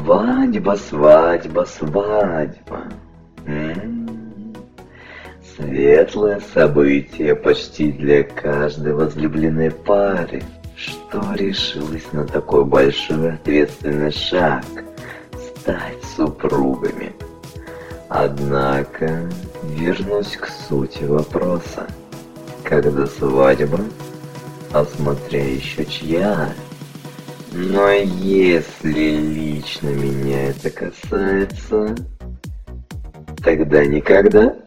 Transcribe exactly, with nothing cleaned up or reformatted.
Свадьба, свадьба, свадьба. М-м-м. Светлое событие почти для каждой возлюбленной пары, что решилась на такой большой ответственный шаг – стать супругами. Однако вернусь к сути вопроса. Когда свадьба, а смотря еще чья. Но если лично меня это касается, тогда никогда.